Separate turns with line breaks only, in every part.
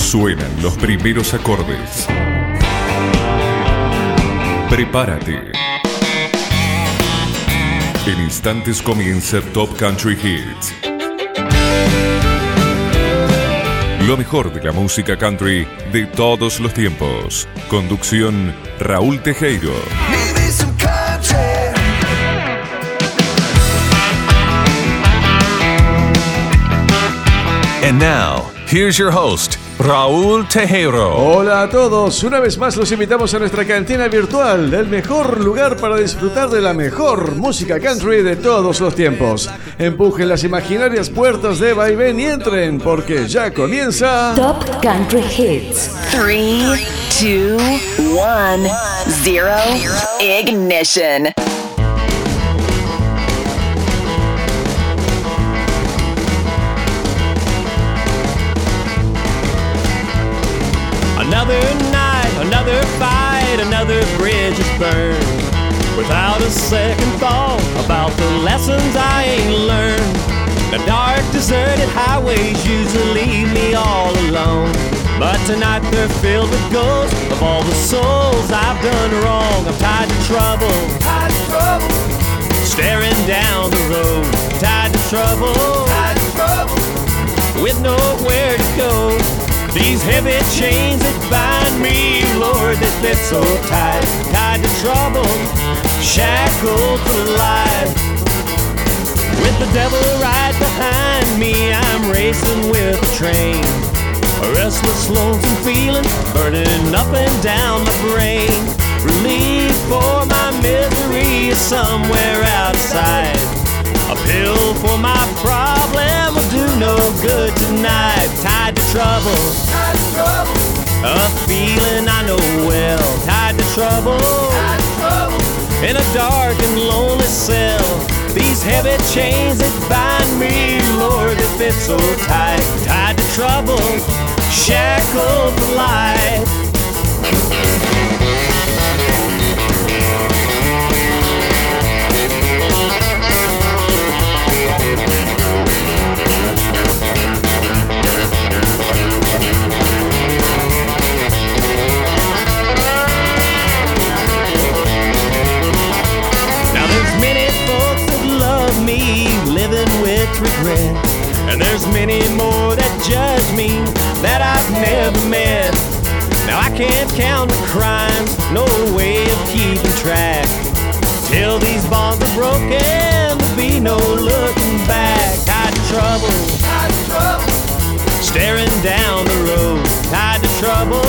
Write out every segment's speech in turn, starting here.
Suenan los primeros acordes. Prepárate. En instantes comienza Top Country Hits. Lo mejor de la música country de todos los tiempos. Conducción Raúl Tejero.
And now, here's your host, Raúl Tejero.
Hola a todos, una vez más los invitamos a nuestra cantina virtual, el mejor lugar para disfrutar de la mejor música country de todos los tiempos. Empujen las imaginarias puertas de vaivén y entren, porque ya comienza
Top Country Hits.
3, 2, 1, 0, ignition.
Another night, another fight, another bridge is burned. Without a second thought about the lessons I ain't learned. The dark, deserted highways usually leave me all alone. But tonight they're filled with ghosts of all the souls I've done wrong. I'm tied to trouble, staring down the road. Tied to trouble, with nowhere to go. These heavy chains that bind me, Lord, that fit so tight. Tied to trouble, shackled for life. With the devil right behind me, I'm racing with a train. A restless, lonesome feeling burning up and down my brain. Relief for my misery is somewhere outside. A pill for my problem will do no good tonight. Tied to trouble, a feeling I know well. Tied to trouble, in a dark and lonely cell. These heavy chains that bind me, Lord, they fit so tight. Tied to trouble, shackled for life. Living with regret, and there's many more that judge me that I've never met. Now I can't count the crimes, no way of keeping track. Till these bonds are broken, there'll be no looking back. Tied to trouble, staring down the road. Tied to trouble,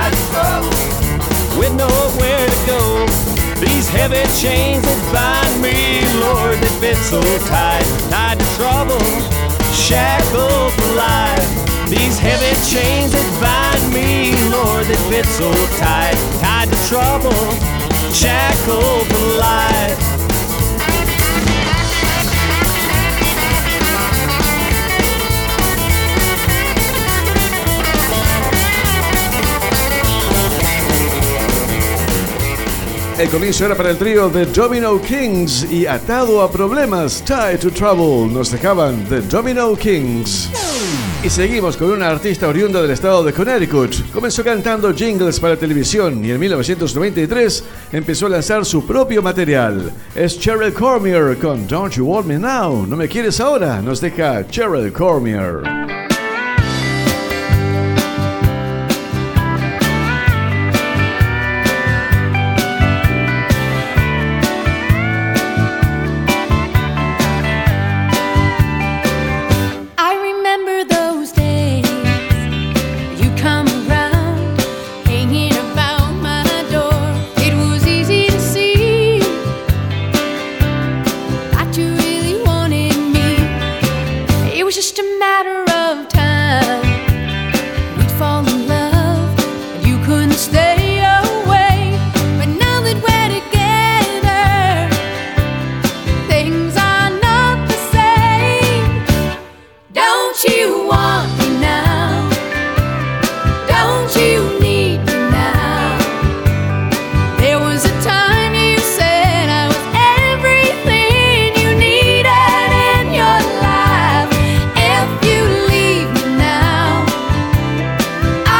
with nowhere to go. These heavy chains that bind me, Lord, they fit so tight. Tied to trouble, shackled for life. These heavy chains that bind me, Lord, they fit so tight. Tied to trouble, shackled for life.
El comienzo era para el trío The Domino Kings y Atado a Problemas, Tied to Trouble, nos dejaban The Domino Kings. Y seguimos con una artista oriunda del estado de Connecticut. Comenzó cantando jingles para televisión y en 1993 empezó a lanzar su propio material. Es Cheryl Cormier con Don't You Want Me Now, No Me Quieres Ahora, nos deja Cheryl Cormier.
Just a matter of time. We'd fall in love and you couldn't stay away. But now that we're together, things are not the same. Don't you want me now? Don't you need me now? There was a time you said I was everything you needed in your life. If you leave me now,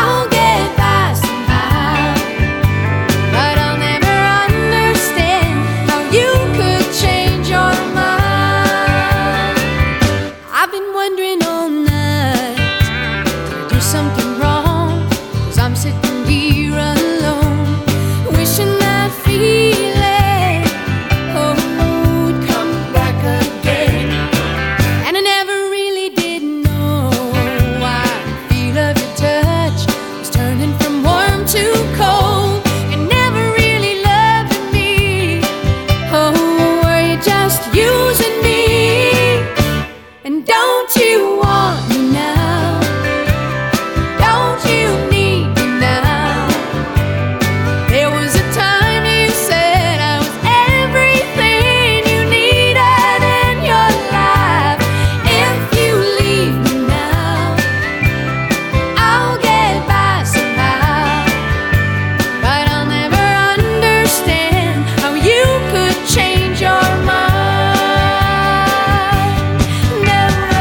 wondering all night, did I do something wrong? 'Cause I'm sitting here alone, wishing that feeling, oh, would come back again. And I never really did know why the feel of your touch was turning from warm to cold. You never really loved me, oh, were you just using me? And don't you want me now? Don't you need me now? There was a time you said I was everything you needed in your life. If you leave me now, I'll get by somehow. But I'll never understand how you could change your mind. No.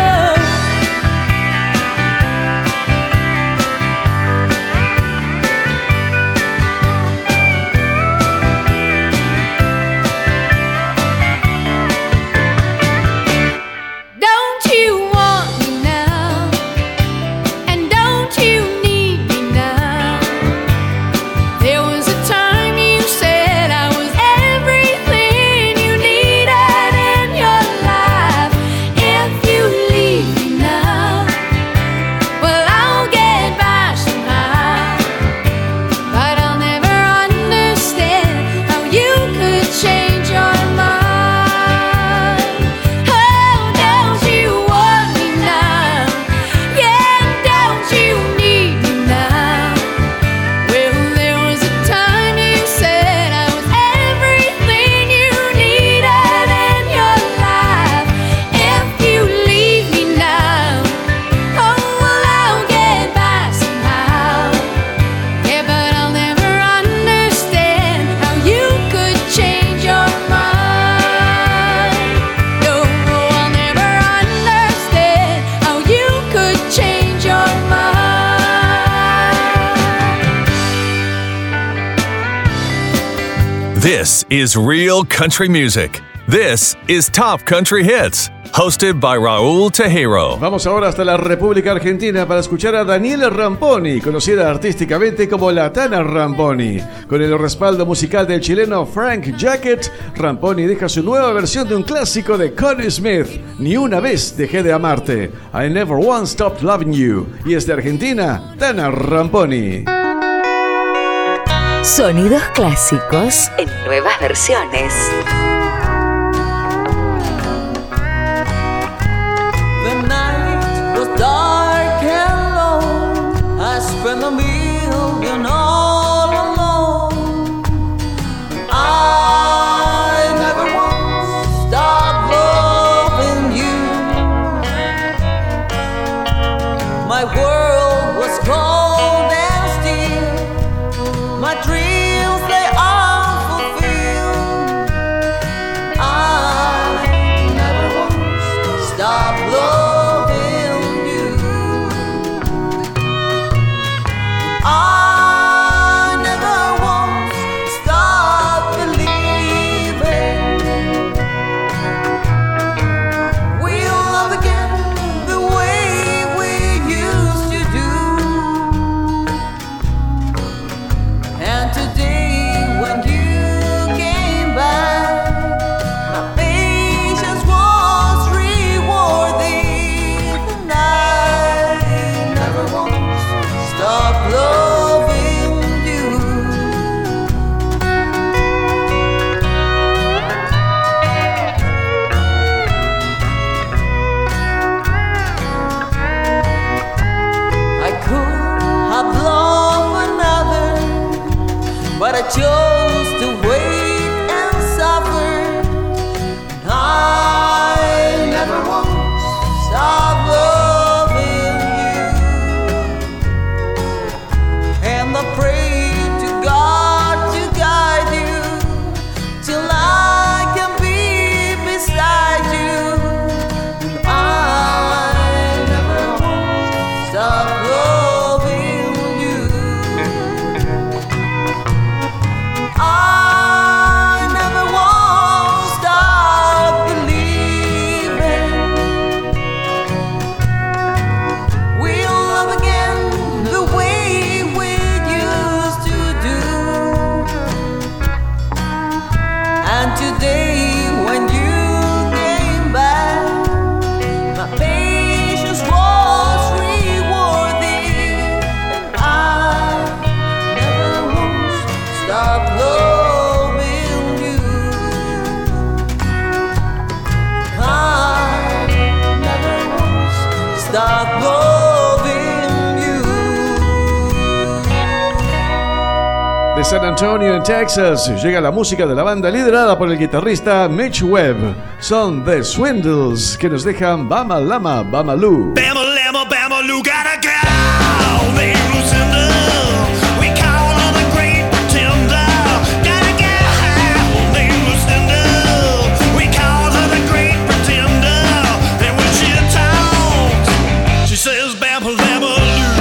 Don't you want me now? And don't you need me now? There was a time you said I was everything you needed in your life. If you leave me now, well, I'll get by somehow. But I'll never understand how you could change your mind. Oh, don't you want me now? Yeah, don't you need me now? Well, there was a time you said I was everything you needed in your life. If you leave me now, oh, well, I'll get by somehow. Yeah, but I'll never understand how you could change your mind. No, I'll never understand how you could change your mind.
This is real country music. This is Top Country Hits, hosted by Raúl Tejero.
Vamos ahora hasta la República Argentina para escuchar a Daniela Ramponi, conocida artísticamente como la Tana Ramponi. Con el respaldo musical del chileno Frank Jacket, Ramponi deja su nueva versión de un clásico de Connie Smith, Ni una vez dejé de amarte, I Never Once Stopped Loving You. Y es de Argentina, Tana Ramponi.
Sonidos clásicos en nuevas versiones.
The night was dark and long. I spent a million all alone. I never once stopped loving you. My world was cold and still. My dreams they are fulfilled. I never once stopped loving you. I never once stopped believing we'll love again the way we used to do. And today stop loving you.
De San Antonio, en Texas, llega la música de la banda liderada por el guitarrista Mitch Webb. Son The Swindles, que nos dejan Bama Lama Bamaloo.
Bama Lama Bamaloo, gotta go. They loosen up. We call her the great pretender. Gotta go. They loosen up. We call her the great pretender. And when she talks, she says Bama Lama Loo.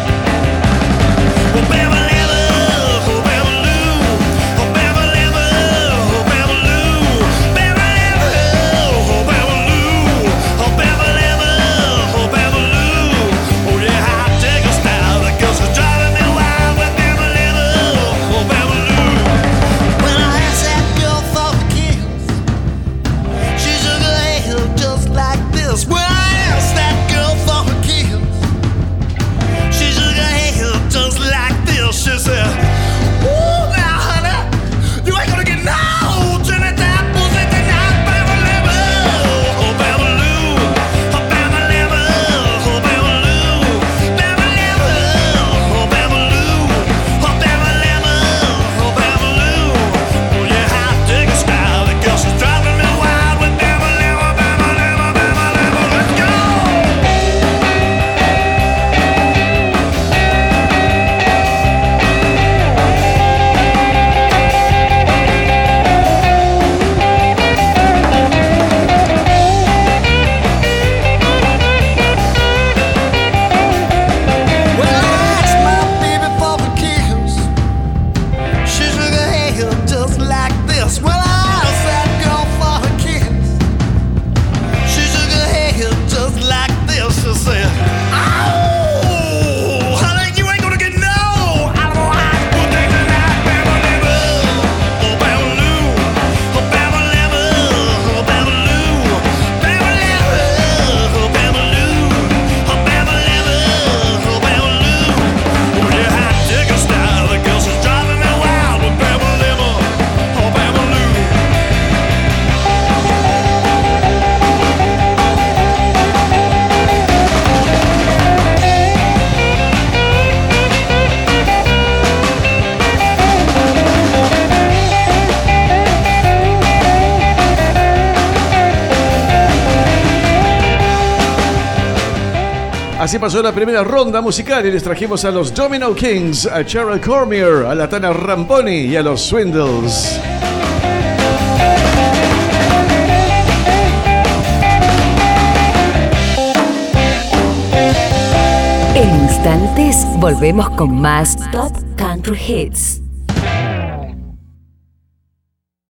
Well, Bama Lama, oh Bama Loo. Oh Bama Lama, oh Bama Loo. Bama Lama, oh Bama Loo. Oh Bama Lama, oh Bama Loo. Oh yeah, I dig her style. The girls are driving me wild with Bama Lama, oh Bama Loo. When I asked that girl for a kiss, she shook her head just like this. When I asked that girl for a kiss, she shook her head just like this. She said, "Ooh, now, honey, you ain't gonna get no Jenny that pussy tonight, Bama Lama, oh Bama Loo, oh Bama Lama, oh Bama Loo, Bama Lama, oh Bama Loo, oh Bama Lama, oh Bama Loo." Oh yeah, I dig her style. The girl, she's driving me wild with Bama Lama, Bama Lama, Bama Lama. Let's go. When I asked my baby for a kiss, she shook her head just like this. When I asked that girl for a kiss, she shook her head just like this. She said, "Oh, honey, you ain't gonna get no Alamo High School thing tonight, Bama Lama, oh Bama Loo, oh Bama Lama, oh Bama Loo, Bama Lama, oh Bama Loo, oh Bama Lama, oh Bama Loo." Oh yeah, I dig her style. The girls is driving me wild with Bama Lama, oh Bama Loo.
Así pasó la primera ronda musical y les trajimos a los Domino Kings, a Cheryl Cormier, a la Tana Ramponi y a los Swindles.
En instantes volvemos con más Top Country Hits.